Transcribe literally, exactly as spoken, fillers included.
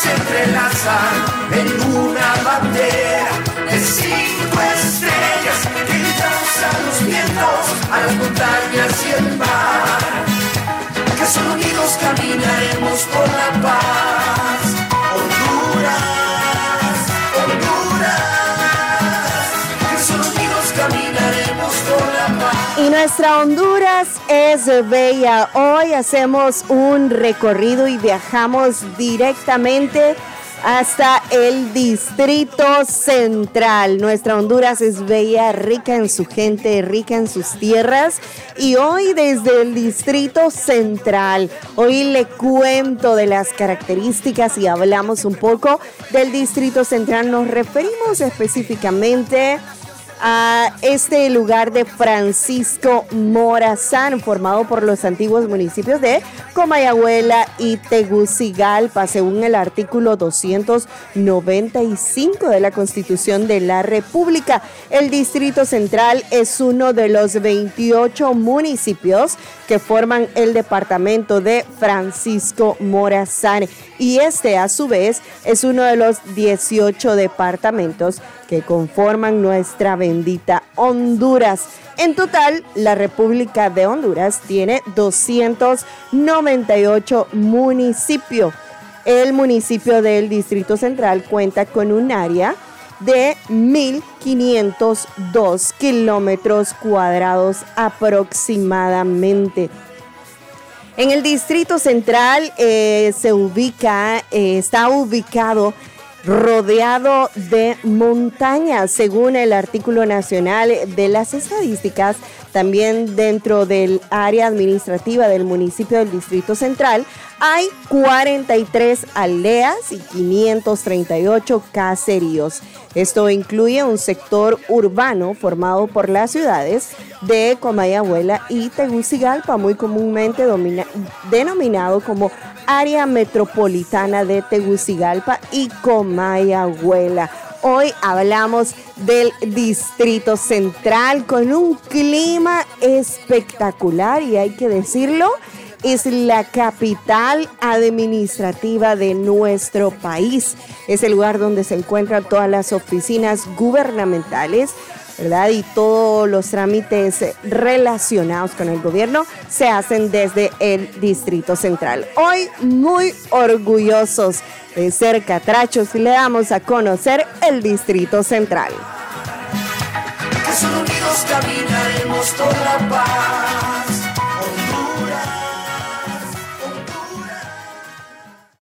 se entrelazan en una bandera de cinco estrellas que gritamos a los vientos, a las montañas y el mar. Que solo unidos caminaremos por la paz. Honduras, Honduras, que solo unidos caminaremos por la paz. Y nuestra Honduras es bella. Hoy hacemos un recorrido y viajamos directamente hasta el Distrito Central. Nuestra Honduras es bella, rica en su gente, rica en sus tierras. Y hoy desde el Distrito Central, hoy le cuento de las características y hablamos un poco del Distrito Central. Nos referimos específicamente a este lugar de Francisco Morazán, formado por los antiguos municipios de Comayagüela y Tegucigalpa, según el artículo doscientos noventa y cinco de la Constitución de la República. El Distrito Central es uno de los veintiocho municipios que forman el departamento de Francisco Morazán, y este a su vez es uno de los dieciocho departamentos que conforman nuestra bendita Honduras. En total, la República de Honduras tiene doscientos noventa y ocho municipios. El municipio del Distrito Central cuenta con un área de mil quinientos dos kilómetros cuadrados aproximadamente. En el Distrito Central eh, se ubica, eh, está ubicado rodeado de montañas, según el artículo nacional de las estadísticas. También dentro del área administrativa del municipio del Distrito Central hay cuarenta y tres aldeas y quinientos treinta y ocho caseríos. Esto incluye un sector urbano formado por las ciudades de Comayagüela y Tegucigalpa, muy comúnmente domina, denominado como Área Metropolitana de Tegucigalpa y Comayagüela. Hoy hablamos del Distrito Central con un clima espectacular y hay que decirlo, es la capital administrativa de nuestro país. Es el lugar donde se encuentran todas las oficinas gubernamentales, ¿verdad? Y todos los trámites relacionados con el gobierno se hacen desde el Distrito Central. Hoy muy orgullosos de ser catrachos y le damos a conocer el Distrito Central. Que solo unidos caminaremos por la paz.